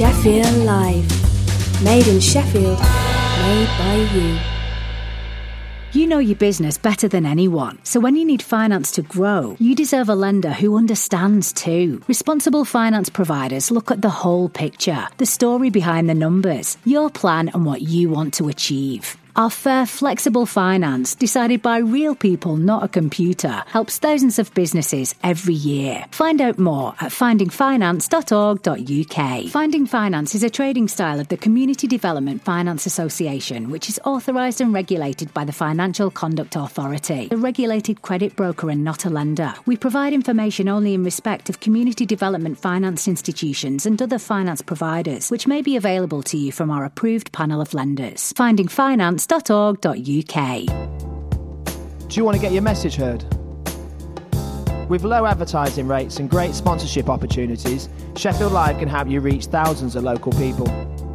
Sheffield Live. Made in Sheffield, made by you. You know your business better than anyone, so when you need finance to grow, you deserve a lender who understands too. Responsible finance providers look at the whole picture, the story behind the numbers, your plan and what you want to achieve. Our fair, flexible finance, decided by real people, not a computer, helps thousands of businesses every year. Find out more at findingfinance.org.uk. Finding Finance is a trading style of the Community Development Finance Association, which is authorised and regulated by the Financial Conduct Authority, a regulated credit broker and not a lender. We provide information only in respect of community development finance institutions and other finance providers, which may be available to you from our approved panel of lenders. Finding Finance. .org.uk. Do you want to get your message heard? With low advertising rates and great sponsorship opportunities, Sheffield Live can help you reach thousands of local people.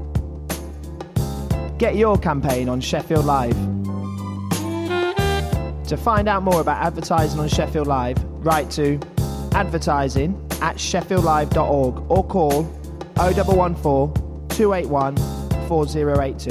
Get your campaign on Sheffield Live. To find out more about advertising on Sheffield Live, write to advertising@sheffieldlive.org or call 0114 281 4082.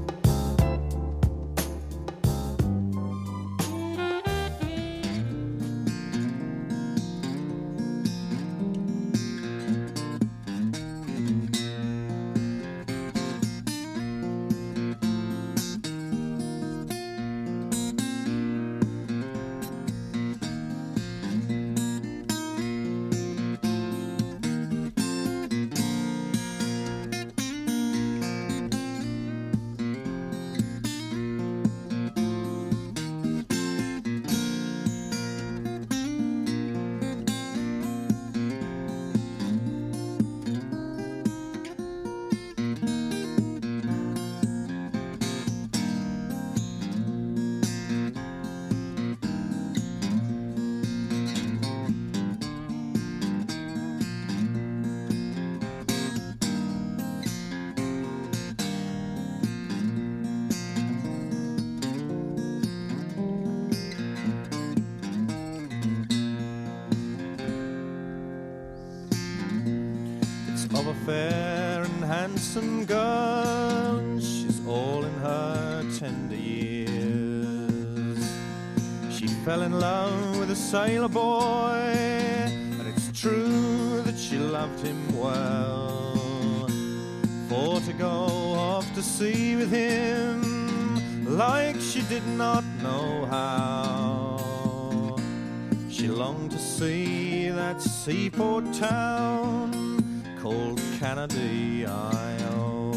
Of a fair and handsome girl, she's all in her tender years. She fell in love with a sailor boy, and it's true that she loved him well. For to go off to sea with him, like she did not know how, she longed to see that seaport town called Canady, Isle.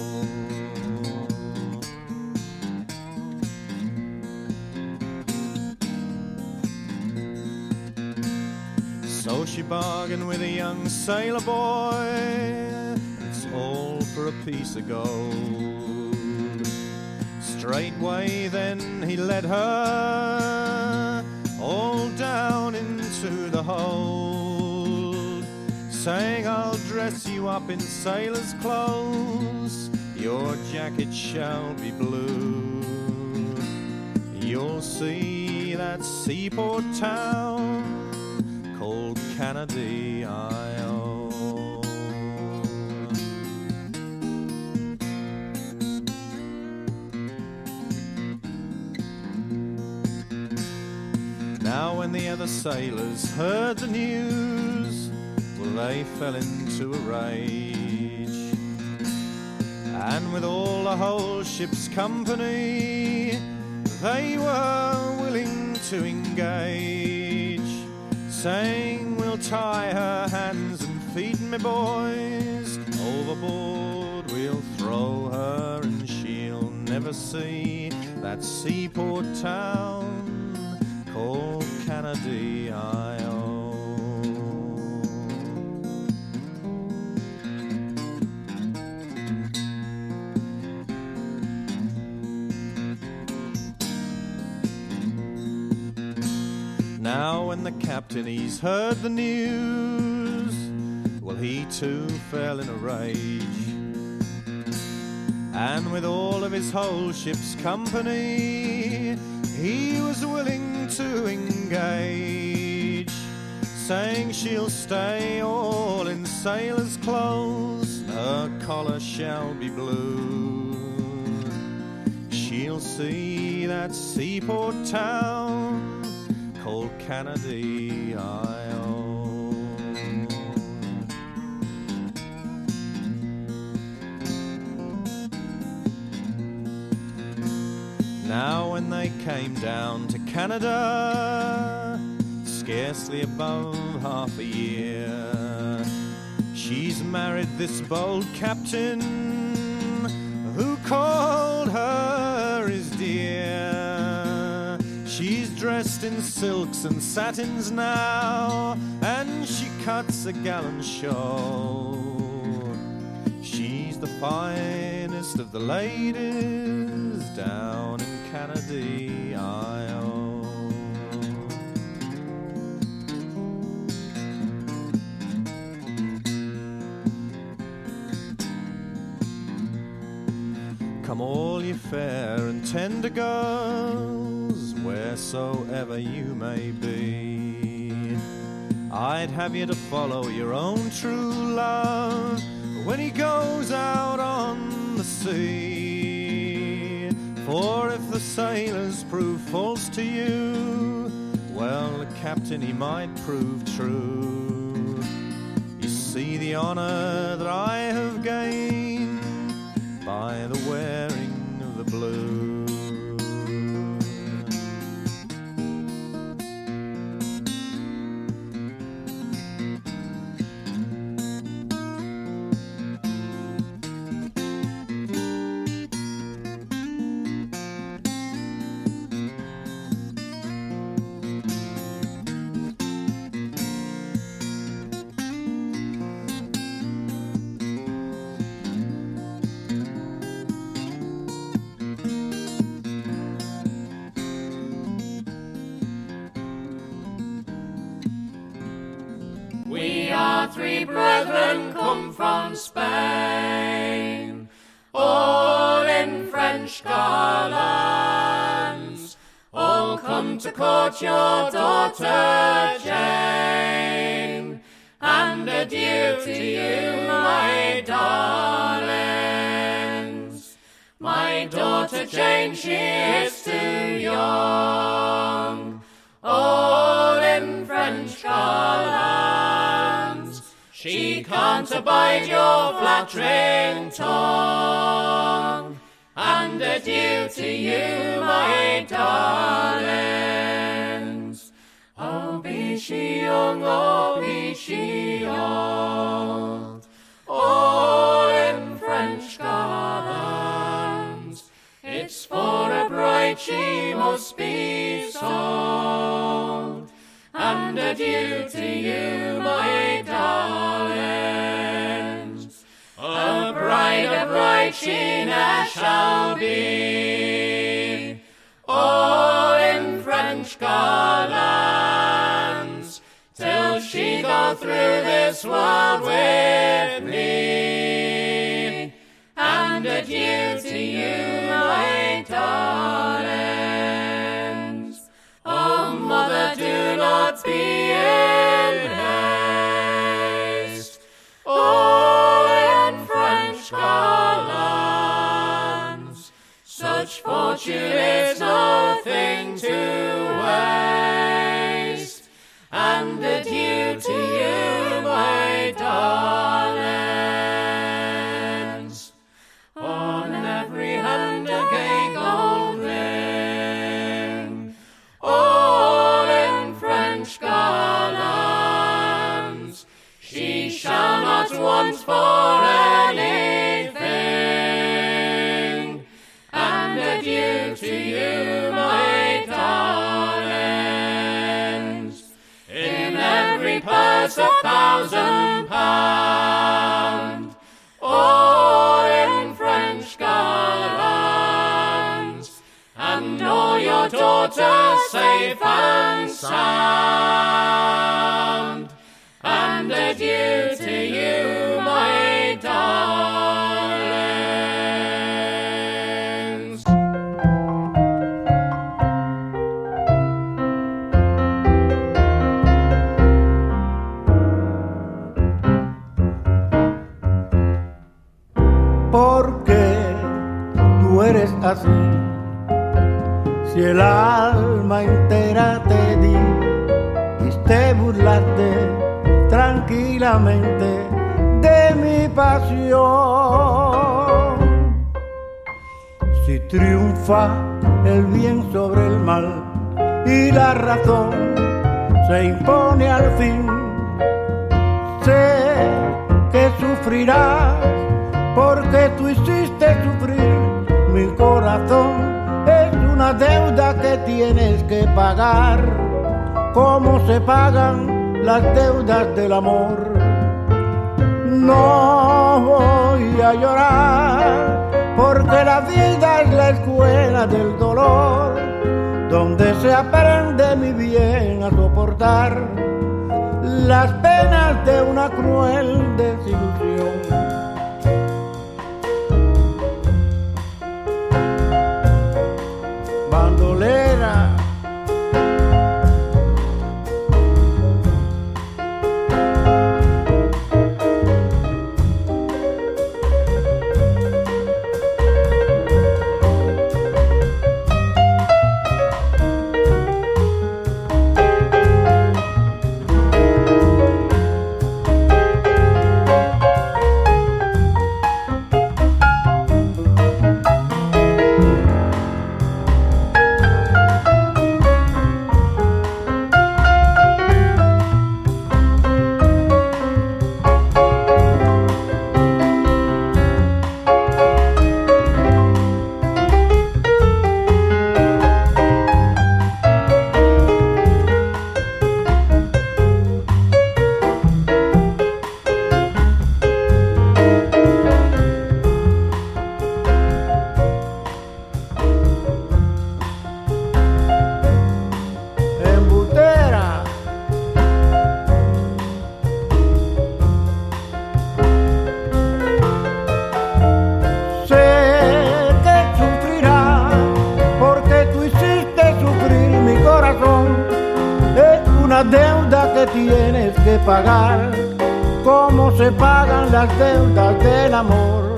So she bargained with a young sailor boy, it's all for a piece of gold. Straightway then he led her all down into the hold, saying, I'll dress you up in sailor's clothes, your jacket shall be blue. You'll see that seaport town called Canady, Isle. Now when the other sailors heard the news, well, they fell into a rage, and with all the whole ship's company, they were willing to engage, saying, we'll tie her hands and feet, me boys, overboard we'll throw her, and she'll never see that seaport town called Canady, Isle. Now when the captain he's heard the news, well he too fell in a rage, and with all of his whole ship's company he was willing to engage, saying she'll stay all in sailor's clothes, her her collar shall be blue. She'll see that seaport town called Canady, Now when they came down to Canada, scarcely above half a year, she's married this bold captain who called her his dear. She's dressed in silks and satins now, and she cuts a gallant shawl. She's the finest of the ladies down in Canady Isle. Come all ye fair and tender girls, wheresoever you may be, I'd have you to follow your own true love when he goes out on the sea. For if the sailors prove false to you, well, the captain he might prove true. You see the honour that I have gained by the wearing of the blue. We are three brethren come from Spain, all in French garlands, all come to court your daughter Jane, and adieu to you, my darlings. My daughter Jane, she is too young, all in French garlands, she can't abide your flattering tongue. And adieu to you, my darlings. Oh, be she young, oh, be she old, all in French garlands, it's for a bride she must be sold. And adieu to you, my darlings. A bride she ne'er shall be, all in French garlands, till she go through this world with me. And adieu to you, my darlings. Oh, mother, do not be in haste, all in French garlands, such fortune is no thing to waste. And adieu to you, my darlings. On every hand a gay gold ring, all in French garlands, she shall not want for anything. And adieu to you, my darlings. In every purse £1,000, all in French garlands, and all your daughters safe and sound. And adieu to you, my darlings. ¿por qué tú eres así? Si el alma entera te di y te burlaste tranquilamente de mi pasión. Si triunfa el bien sobre el mal y la razón se impone al fin, sé que sufrirás porque tú hiciste sufrir mi corazón. Es una deuda que tienes que pagar, como se pagan las deudas del amor. No voy a llorar porque la vida es la escuela del dolor, donde se aprende mi bien a soportar las penas de una cruel desilusión. Bandolera, deuda que tienes que pagar, como se pagan las deudas del amor.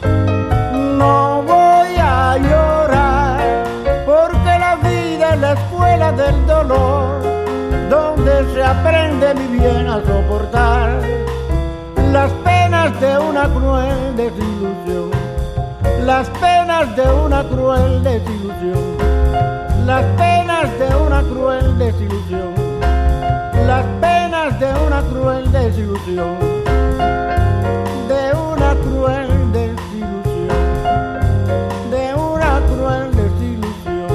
No voy a llorar porque la vida es la escuela del dolor, donde se aprende mi bien a soportar las penas de una cruel desilusión, las penas de una cruel desilusión, las penas de una cruel desilusión, las penas de una cruel desilusión, de una cruel desilusión, de una cruel desilusión,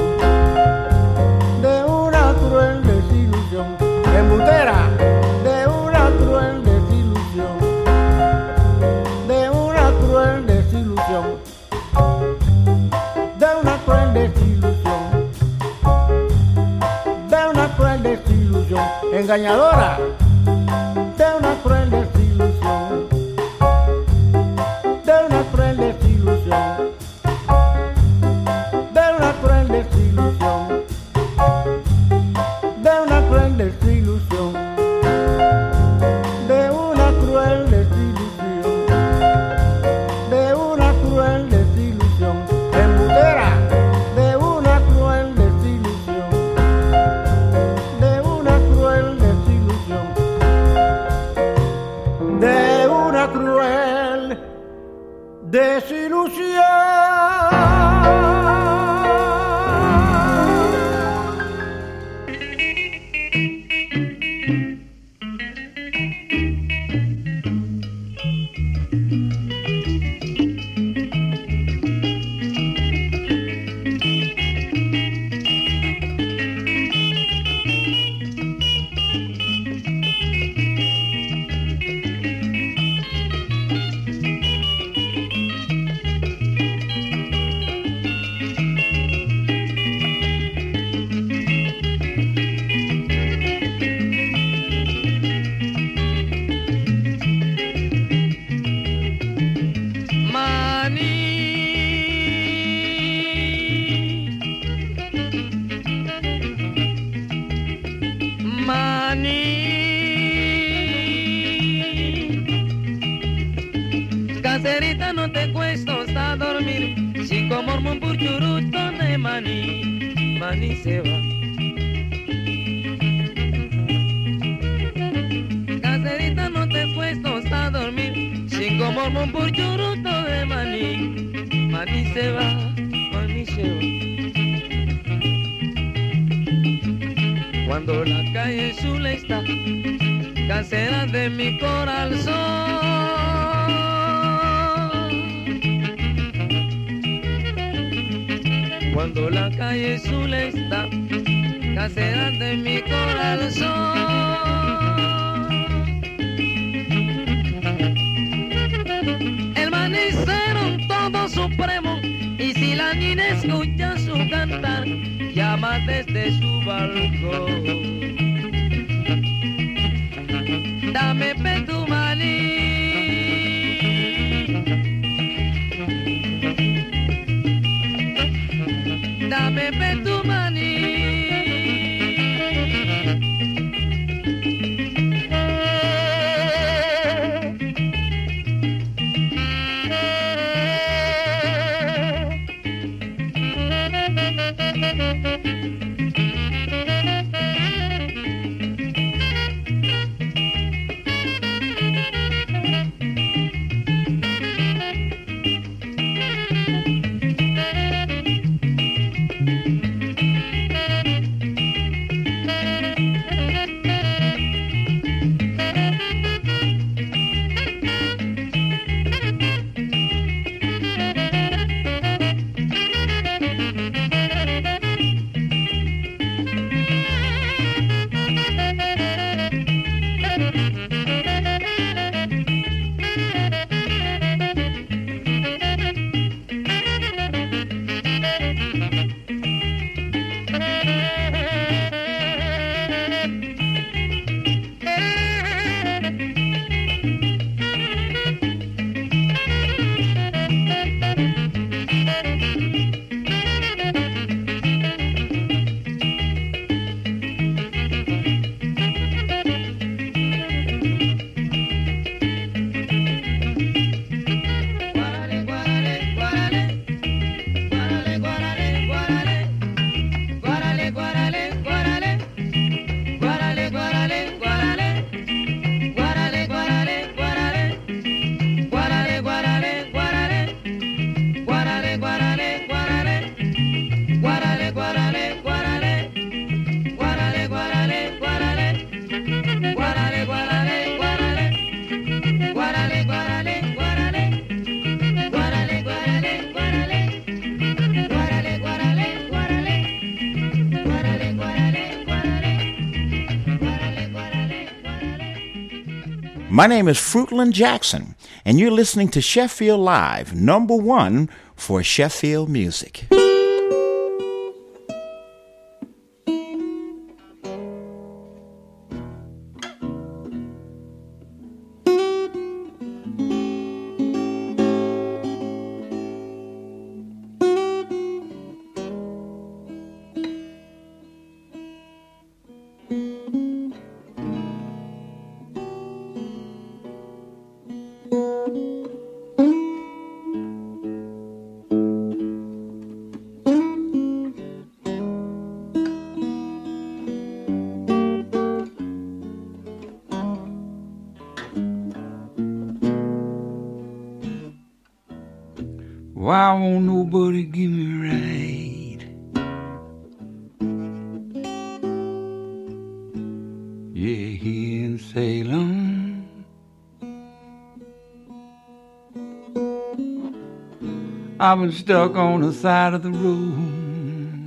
de una cruel desilusión, embustera, de una cruel desilusión, de una cruel desilusión, de una cruel desilusión, de una cruel desilusión, engañadora, de una cruel desilusión, de una cruel desilusión, de una cruel desilusión, de una cruel desilusión, de una cruel desilusión, de una cruel desilusión, embustera, de una cruel desilusión, de una cruel desilusión, de una cruel desilusión. Caserita, no te cuestas a dormir, si como un puchuruto de maní, maní se va. Caserita, no te cuestas a dormir, si como un puchuruto de maní, maní se va, maní se va. Cuando la calle Zula está, casera de mi corazón. Cuando la calle Zula está, casera de mi corazón. El manicero un todo supremo, y si la niña escucha su cantar, llama desde su balcón. Dame pe tu maní, dame pe tu maní. My name is Fruitland Jackson, and you're listening to Sheffield Live, #1 for Sheffield music. Why won't nobody give me right? Yeah, here in Salem, I've been stuck on the side of the road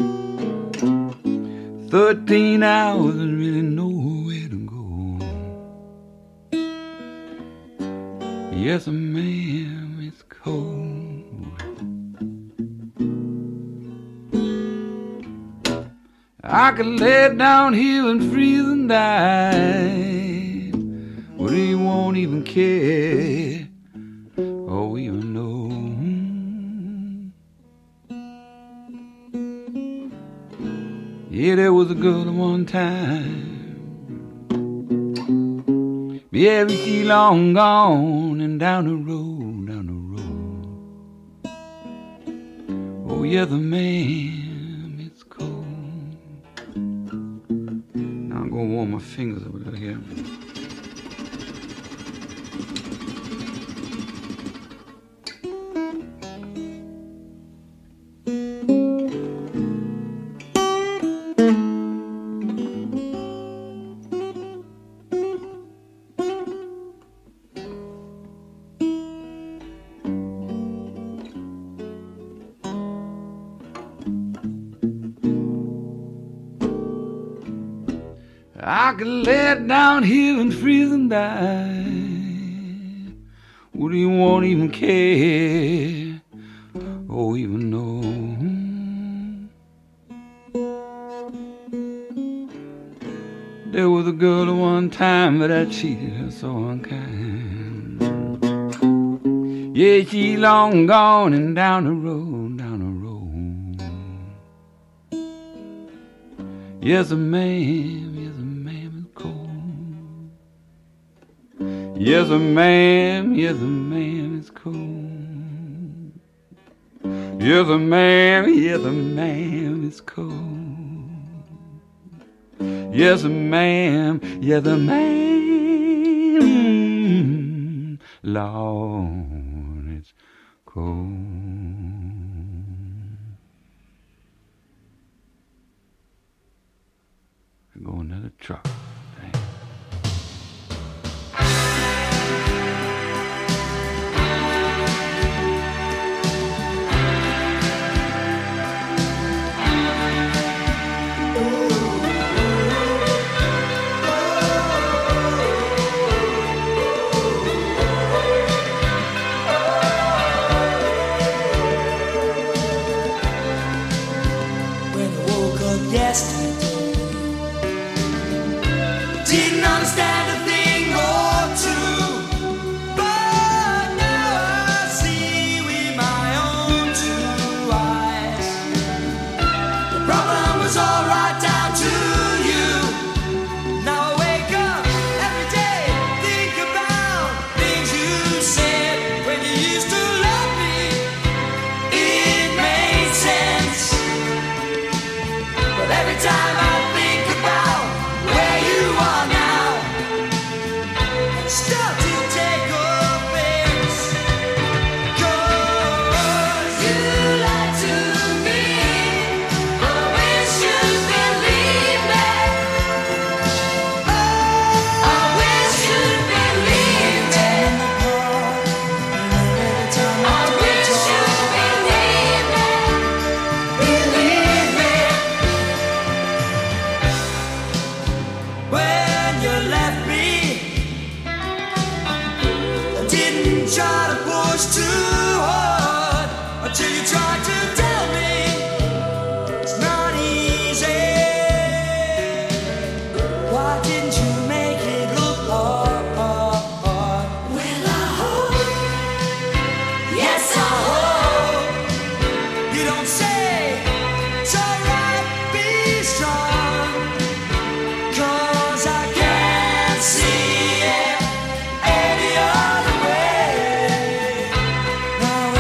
13 hours and really nowhere to go. Yes, ma'am, it's cold. I could lay down here and freeze and die, but he won't even care or even know. Yeah, there was a girl at one time, yeah, but she long gone and down the road, down the road. yeah, the man, it's cold. Now I'm gonna warm my fingers over there here. I could lay down here and freeze and die. Would you won't even care or even know? There was a girl at one time, but I cheated her so unkind. Yeah, she long gone and down the road, down the road. Yes, a man, yes, a man is cold. Yes, a man, yes, a man is cold. Yes, a man, yes, a man is cold. Yes, ma'am, yes, ma'am, Lord, it's cold. Go another truck. Dang. Didn't understand a thing or two, but now I see with my own two eyes. The problem was all right down to you. Now I wake up every day, think about things you said when you used to love me. It made sense, but every time I think about where you are now, start to take offense. 'Cause you lied to me, I wish you'd believe me. I wish you'd believe me. I wish you'd believe me. Believe me. When you left me, I didn't try to push too hard until you tried to tell me it's not easy. Why didn't you make it look hard? Well, I hope, yes, I hope you don't say it's alright, be strong. 'Cause I can't see it any other way. Now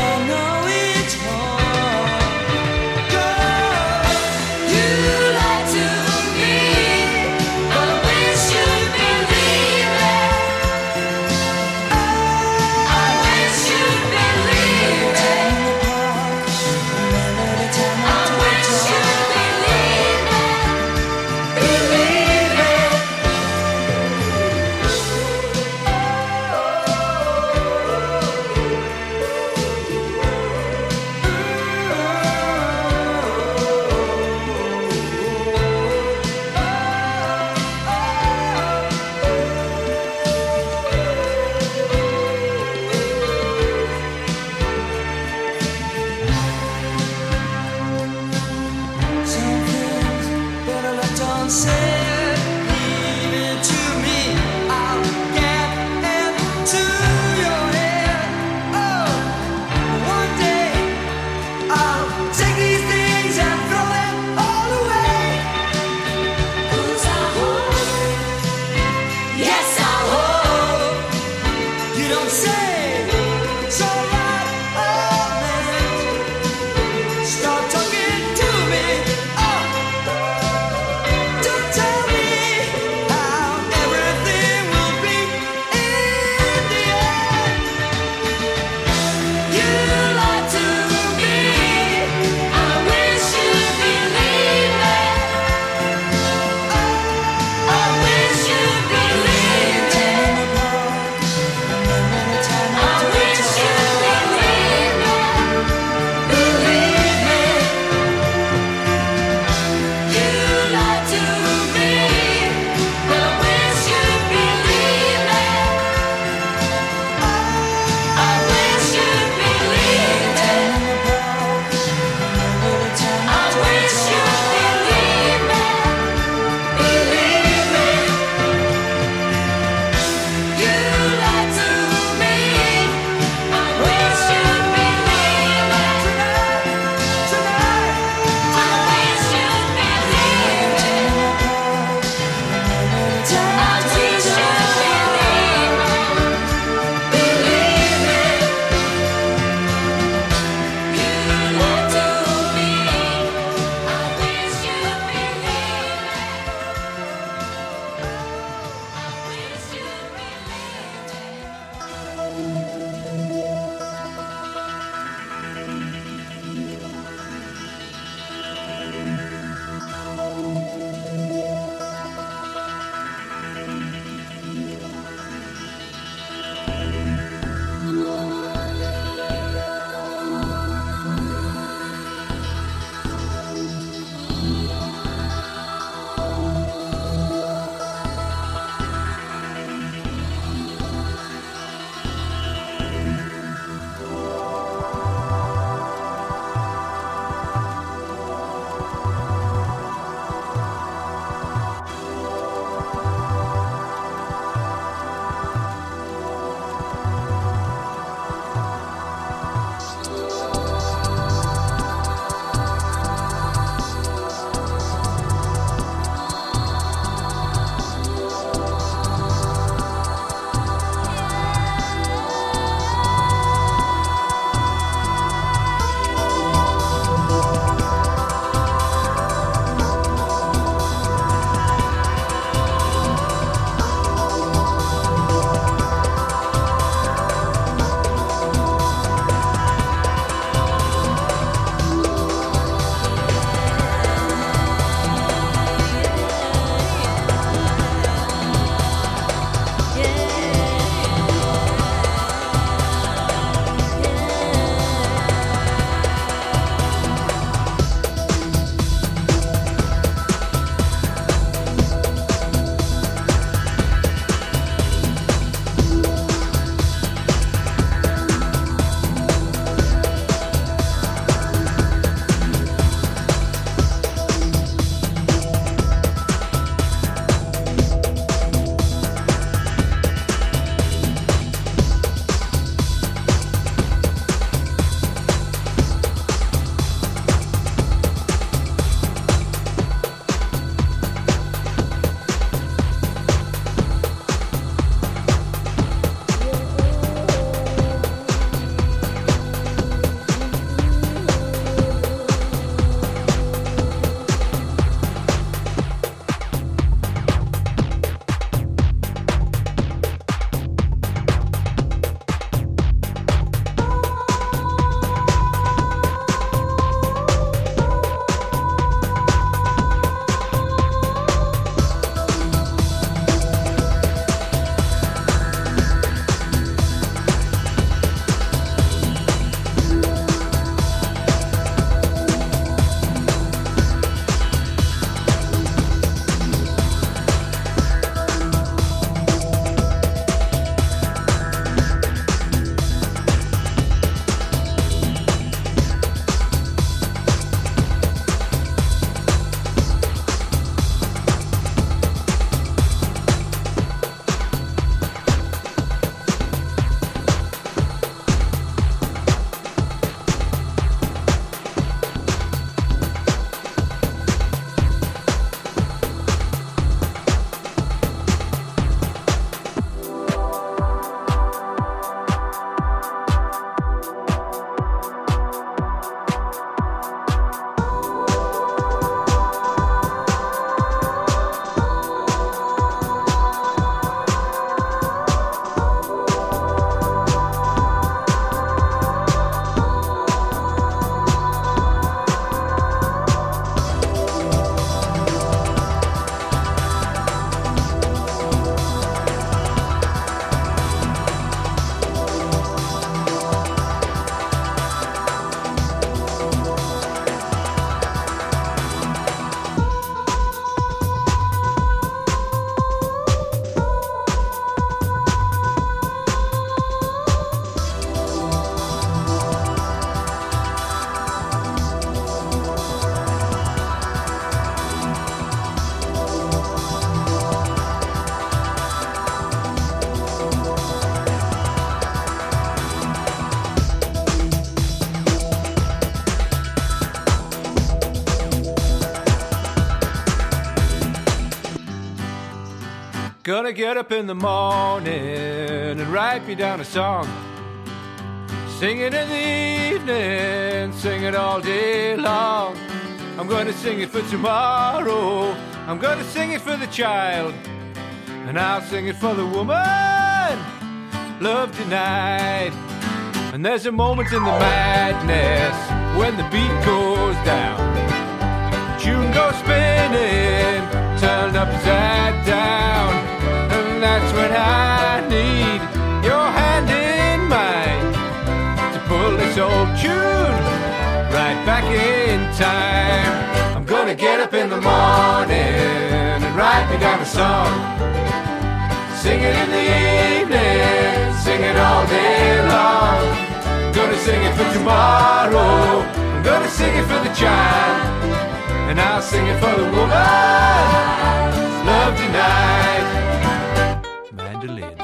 Gonna get up in the morning and write me down a song. Sing it in the evening, sing it all day long. I'm gonna sing it for tomorrow, I'm gonna sing it for the child, and I'll sing it for the woman love denied. And there's a moment in the madness when the beat goes down, tune goes spinning, turned upside down, and that's when I need your hand in mine to pull this old tune right back in time. I'm gonna get up in the morning and write me down a song, sing it in the evening, sing it all day long. Gonna sing it for tomorrow, I'm gonna sing it for the child, and I'll sing it for the woman love denied. Mandolin.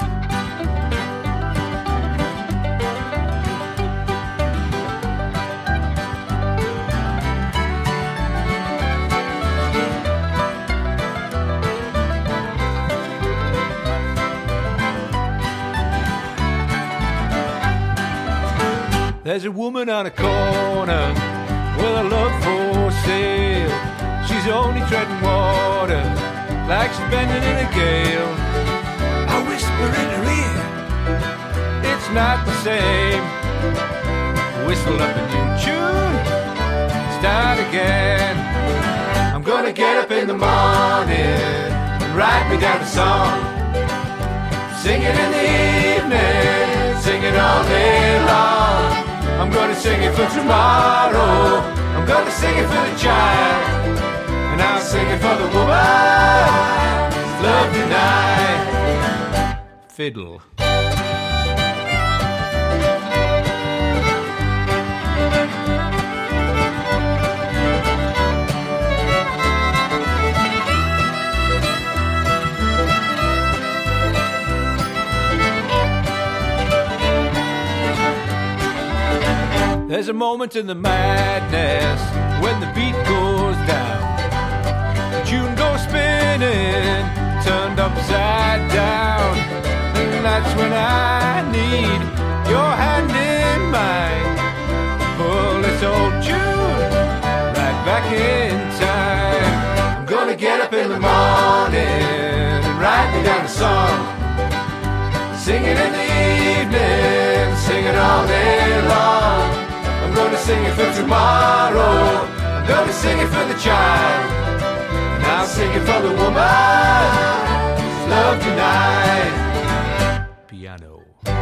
There's a woman on a corner with a love for sale. She's only treading water like she's bending in a gale. I whisper in her ear, it's not the same. Whistle up a new tune, start again. I'm gonna get up in the morning and write me down a song, sing it in the evening, sing it all day long. I'm gonna sing it for tomorrow, I'm gonna sing it for the child, and I'll sing it for the woman love denied. Fiddle. There's a moment in the madness when the beat goes down, the tune goes spinning, turned upside down, and that's when I need your hand in mine to pull this old tune right back in time. I'm gonna get up in the morning and write me down a song, sing it in the evening, sing it all day long. I'm gonna sing it for tomorrow, I'm gonna sing it for the child, and I'll sing it for the woman love tonight. Piano.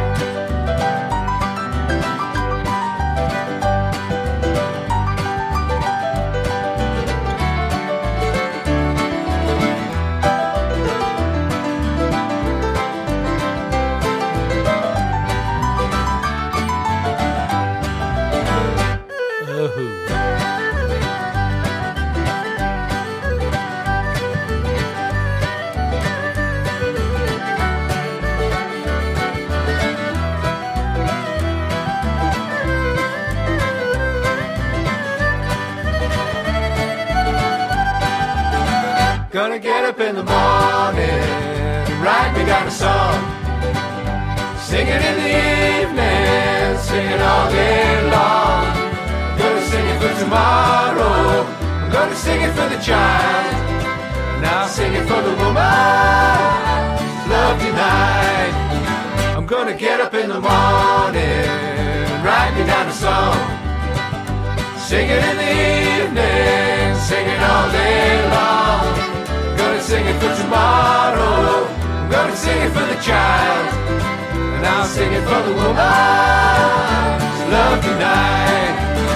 Gonna get up in the morning and write me down a song, sing it in the evening, sing it all day long. Gonna sing it for tomorrow, I'm gonna sing it for the child, and I'll sing it for the woman love tonight. I'm gonna get up in the morning and write me down a song, sing it in the evening, sing it all day long. Sing it for tomorrow, I'm gonna sing it for the child, and I'll sing it for the woman love tonight.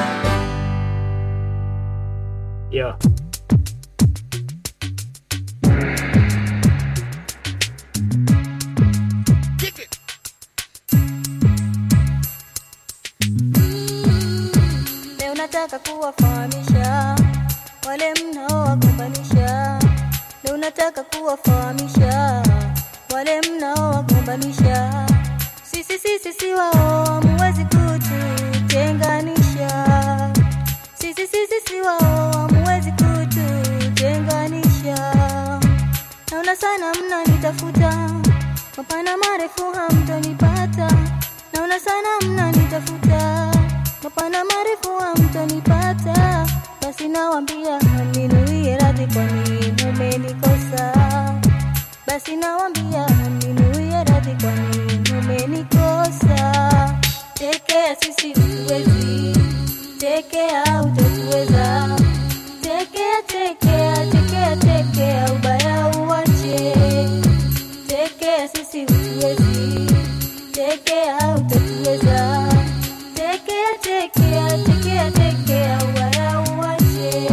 Yeah. Kick it. Leo nataka kuwafahamisha wale mnaowagombanisha, leo nataka kuwafahamisha wale mnaowagombanisha, sisi wao muwezi kututenganisha, sisi wao muwezi kututenganisha. Naona sana mnanitafuta mapana marefu hamtonipata, naona sana mnanitafuta. Mapana marefu hamtonipata, basi nawaambia mninuie radhi kwani mumenikosa. Basi nawaambia mninuie radhi kwani mumenikosa. Tekea sisi utuwezi, tekea utatuweza. Tekea, tekea, tekea, tekea, ubaya uwache. Tekea sisi utuwezi, tekea utatuweza. Tekea, tekea, tekea, tekea, ubaya uwache.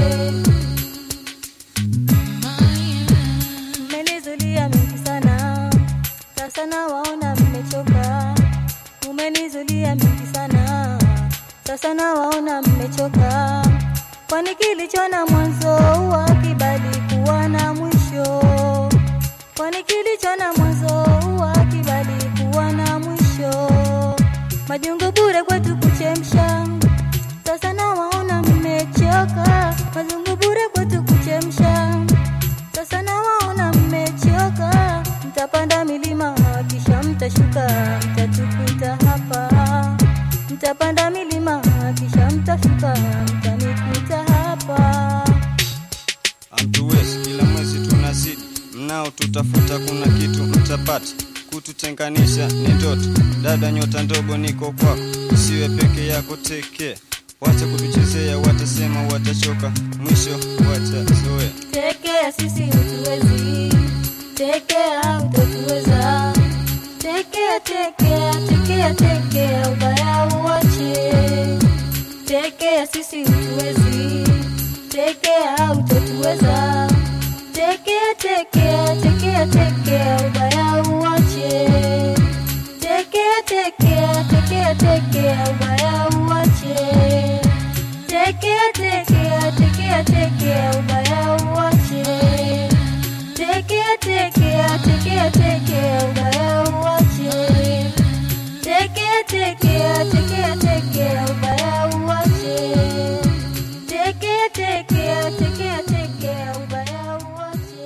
Mmenizulia mengi sana, sasa nawaona mmechoka. Mmenizulia mengi sana, sasa nawaona mmechoka. Kwani kilicho na mwanzo hakibali kuwa na mwisho. Kwani kilicho na mwanzo hakibali kuwa na mwisho. Majungu bure kwetu kuchemsha, sasa nawaona mmechoka. Majungu bure kwetu kuchemsha, sasa nawaona mmechoka. Mtapanda milima kisha mtashuka, mtatukuta hapa. Mtapanda milima kisha mtashuka, mtanikuta hapa. Hamtuwezi, kila mwezi tunazidi, mnao tutafuta, kuna kitu mtapata. Kututenganisha ni ndoto, dada nyota ndogo niko kwako. Usiwe peke yako, tekea. Wacha kutuchezea, watasema watachoka, mwisho watazoea. Tekea sisi utuwezi, tekea utatuweza. Tekea, tekea, tekea, tekea, ubaya uwache. Tekea sisi utuwezi, tekea utatuweza. Tekea, tekea, tekea, tekea, ubaya uwache. Tekea, tekea, tekea, tekea, ubaya uwache. Tekea, tekea, tekea, tekea, ubaya uwache. Tekea, tekea, tekea, tekea, ubaya uwache. Tekea, tekea, tekea, tekea, ubaya uwache. Tekea, tekea, tekea, tekea, ubaya uwache.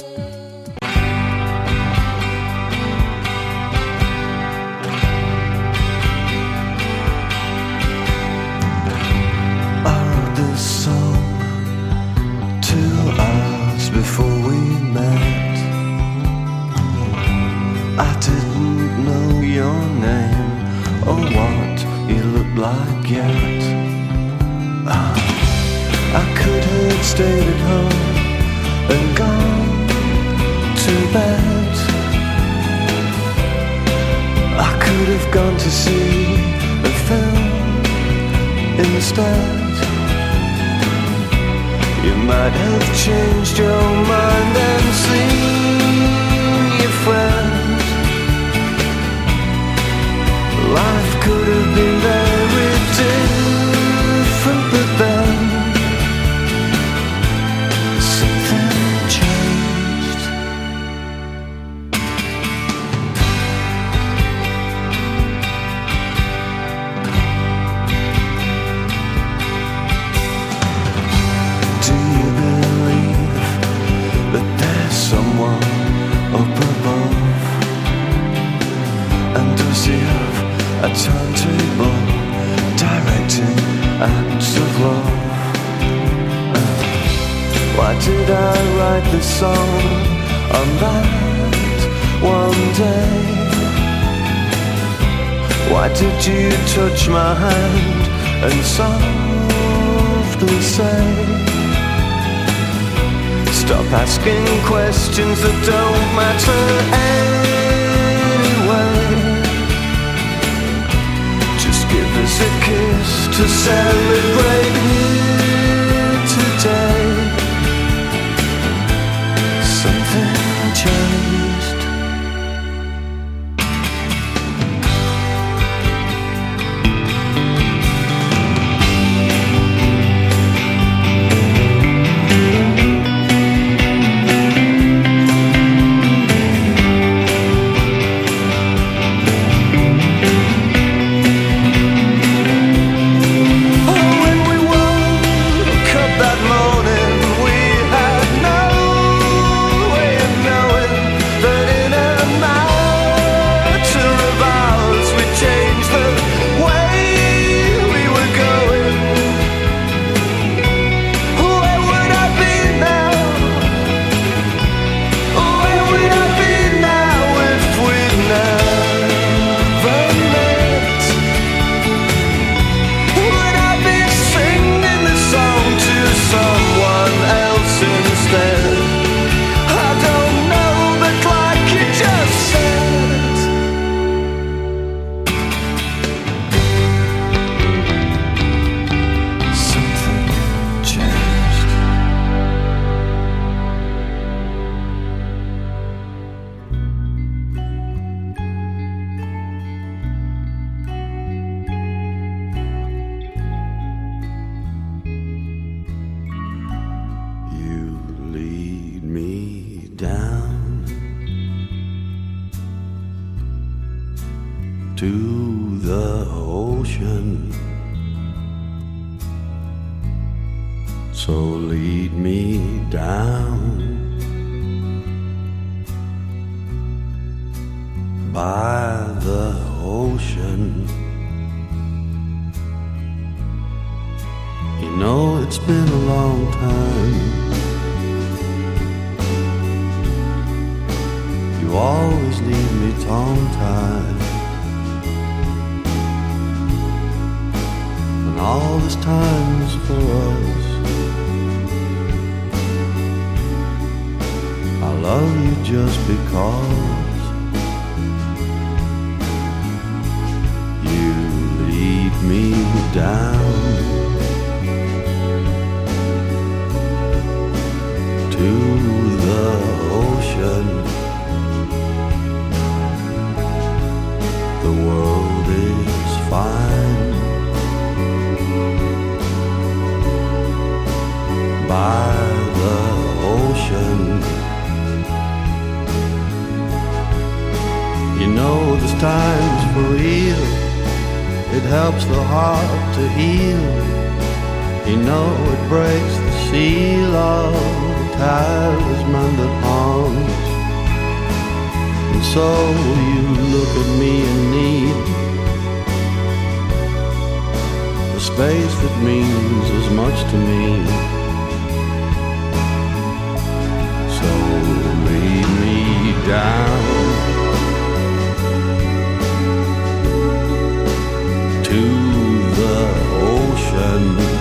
I wrote this song 2 hours before we met. I didn't know your name or what you looked like yet. I could have stayed at home and gone to bed. I could have gone to see a film instead. You might have changed your mind and seen your friend. Life could have been very different, but then something changed. Do you believe that there's someone up above? And does he have a timetable directing acts of love? Why did I write this song on that one day? Why did you touch my hand and softly say, stop asking questions that don't matter anyway. Just give us a kiss to celebrate here today. Something changed. Oh, when we walk down to the ocean. So lead me down by the ocean. You know it's been a long time. You always leave me tongue-tied. And all this time's for us. I love you just because you lead me down to the ocean. The world is fine by the ocean. You know this time's for real. It helps the heart to heal. You know it breaks the seal of the talisman that haunts. And so you look at me in need, the space that means as much to me. So lead me down to the ocean.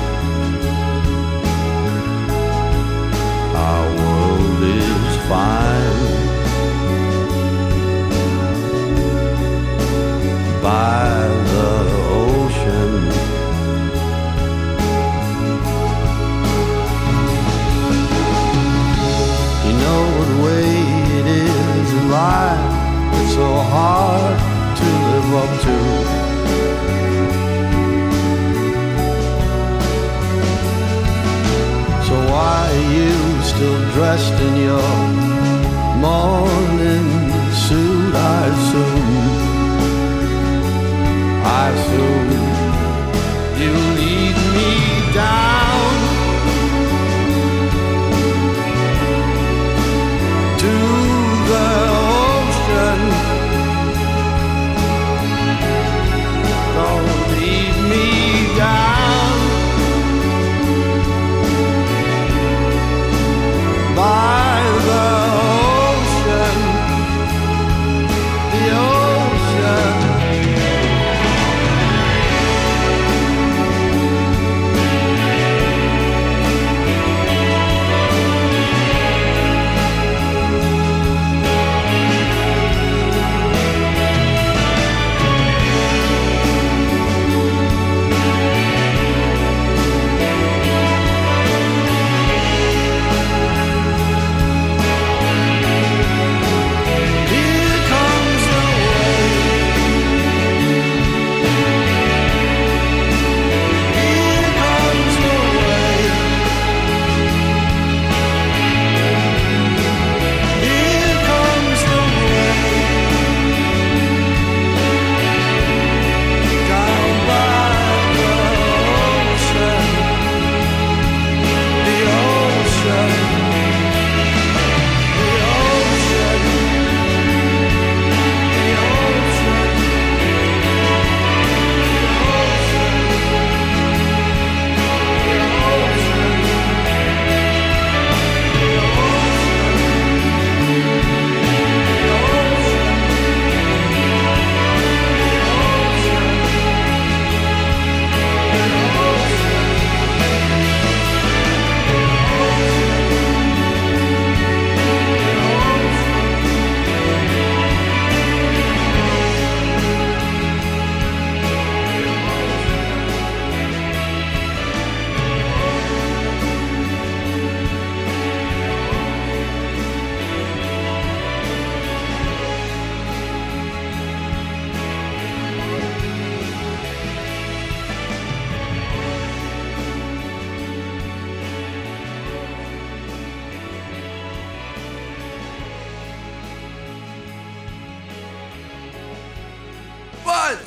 Our world is fine by the ocean. You know what way it is in life. It's so hard to live up to. So why are you still dressed in your morning suit? I assume you lead me down to the ocean. Don't lead me down by the ocean, the ocean.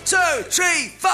2, 3, 4.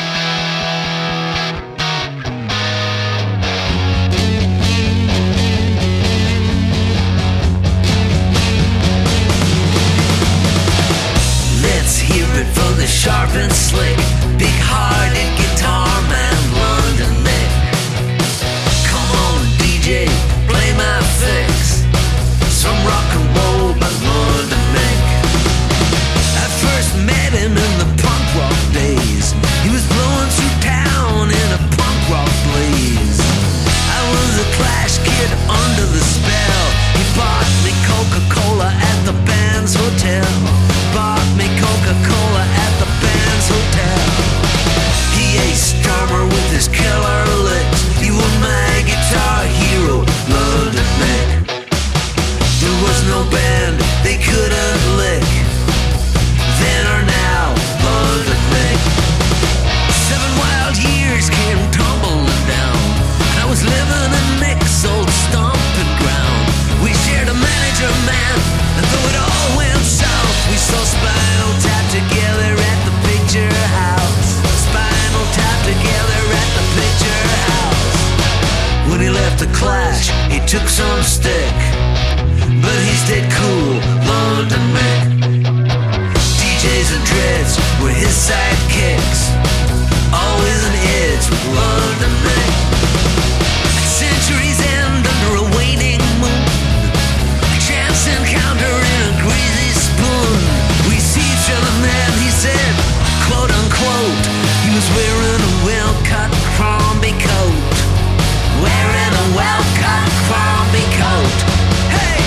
Let's hear it for the sharp and slick, big-hearted guitar man, London Mick. Come on, DJ, play my fix, some rock and roll by London Mick. I first met him in the punk rock days. He was blowing through town in a punk rock blaze. I was a Clash kid under the spell. He bought me Coca-Cola at the band's hotel. Bought me Coca-Cola at the band's hotel. He aced drummer with his killer licks. He was my guitar hero, London Mick. There was no band they couldn't lick. Then or now, London Mick. 7 wild years came tumbling down. I was living in Mick's old stomping ground. We shared a manager, man, and though it all went south, we saw Spinal Tap together at the Picture House. Spinal Tap together at the Picture House. When he left the Clash, he took some stick, but he stayed cool, London Mick. DJs and dreads were his sidekicks, always in hits with London Mick. At Century's End under a waning moon, a chance encounter in a greasy spoon. We see each other, man, he said, quote unquote. He was wearing a well-cut Crombie coat. Wearing a well-cut Crombie coat. Hey!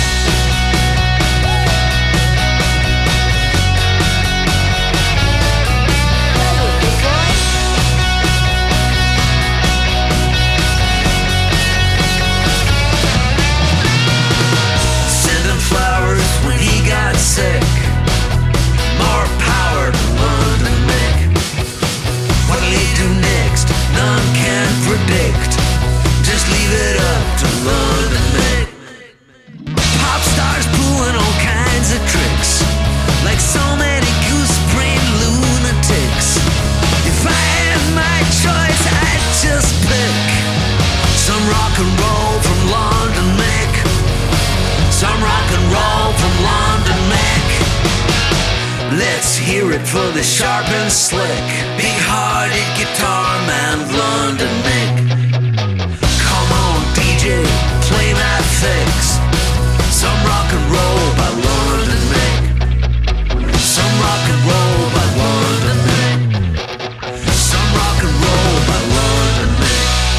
Send him flowers when he got sick. More power to London Mick. What'll he do next? None can predict. Just leave it up to London Mick. Pop stars pulling all kinds of tricks, like so many goose-brained lunatics. If I had my choice, I'd just pick some rock and roll from London Mick. Some rock and roll from London Mick. Let's hear it for the sharp and slick, big-hearted guitar man, London Mick. Come on, DJ, play my fix. Some rock and roll by London Mick. Some rock and roll by London Mick. Some rock and roll by London Mick.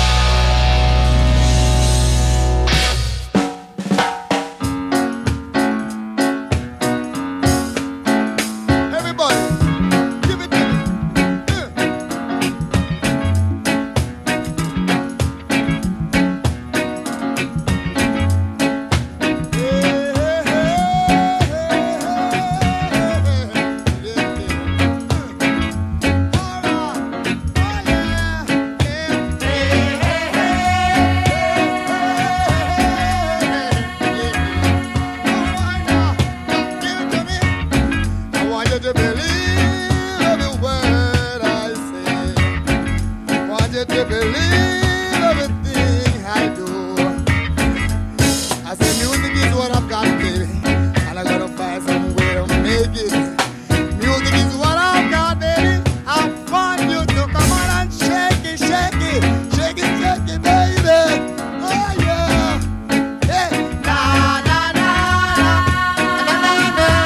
Everybody, give it to me. I want you to believe every word I say. I want you to believe everything I do. I say music is what I've got, baby, and I gotta find some way to make it. Music is what I've got, baby. I want you to come on and shake it, shake it, shake it, shake it, baby. Oh yeah, yeah. Na na na na na na na.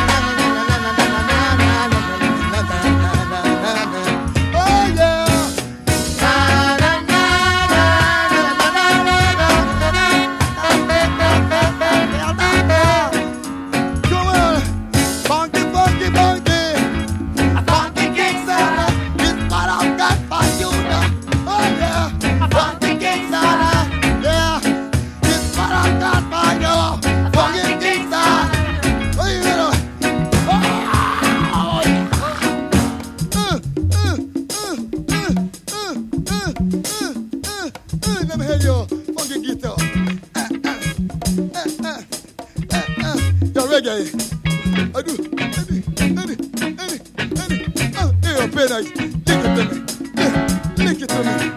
Oh yeah. Na na na come on, funky, funky, funky, a funky king sound. This what I've got for you now. Oh yeah, a funky king sound. Yeah, this what I've got for you. Funky king sound. Oh yeah. Oh yeah. Let me hear your funky guitar. Your reggae. I do. Again, I lick it to me. Lick it to me.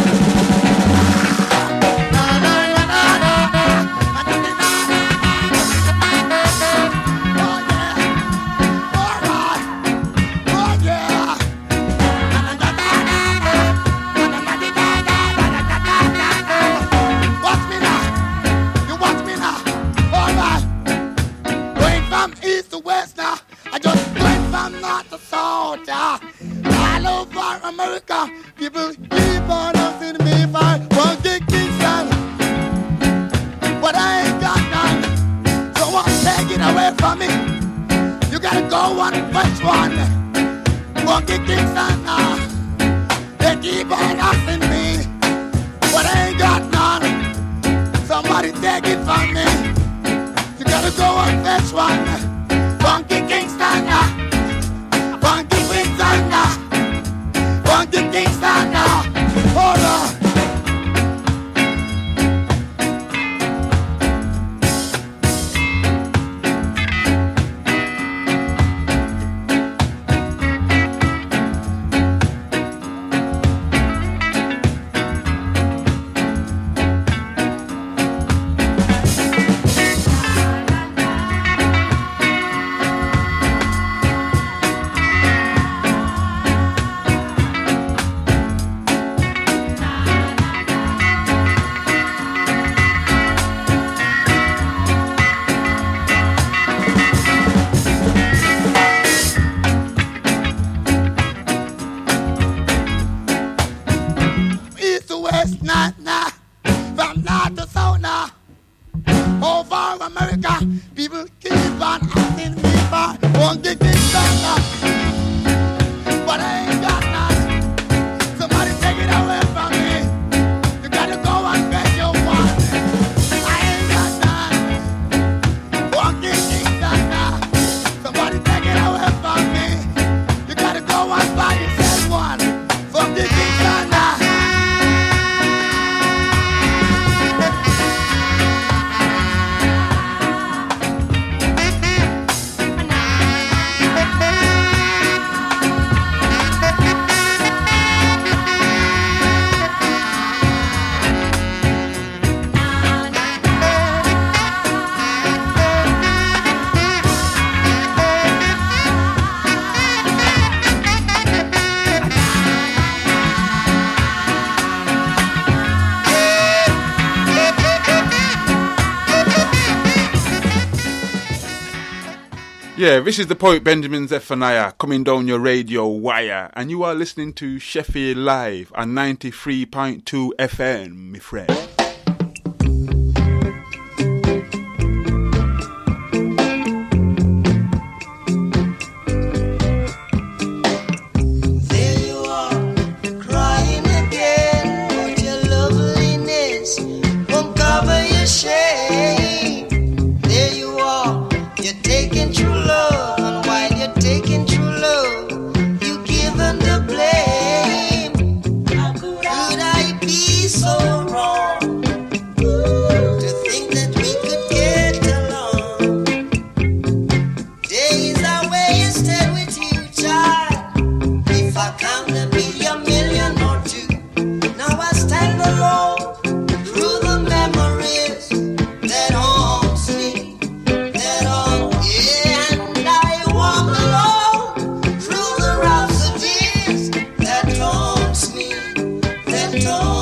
America, people keep on asking me for one gig Kingston, but I ain't got none, so won't take it away from me. You gotta go on first one, one gig Kingston. They keep on asking me, but I ain't got none. Somebody take it from me. You gotta go on first one, Funky Kingston, Funky Kingston. Funky Kingston now, hold on. Yeah, this is the poet Benjamin Zephaniah coming down your radio wire, and you are listening to Sheffield Live on 93.2 FM, my friend. That